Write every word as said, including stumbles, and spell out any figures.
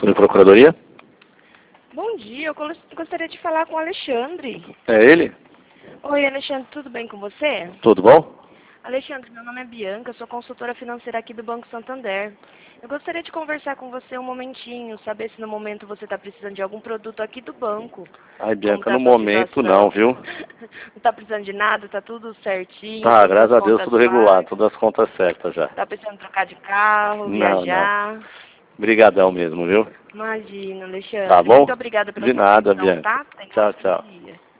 Procuradoria? Bom dia, eu gos- gostaria de falar com o Alexandre. É ele? Oi, Alexandre, tudo bem com você? Tudo bom? Alexandre, meu nome é Bianca, eu sou consultora financeira aqui do Banco Santander. Eu gostaria de conversar com você um momentinho, saber se no momento você está precisando de algum produto aqui do banco. Ai, Como Bianca, tá a no sua momento não, situação? viu? Não está precisando de nada, tá tudo certinho, Tá, todas as graças a Deus, contas tudo regular, pagas. todas as contas certas já. Tá precisando trocar de carro, Não, não. viajar? Brigadão mesmo, viu? Imagina, Tá Alexandre. bom? Muito obrigada pela De sua nada, atenção, Bianca. tá? Tenha um Tchau, ótimo tchau. dia.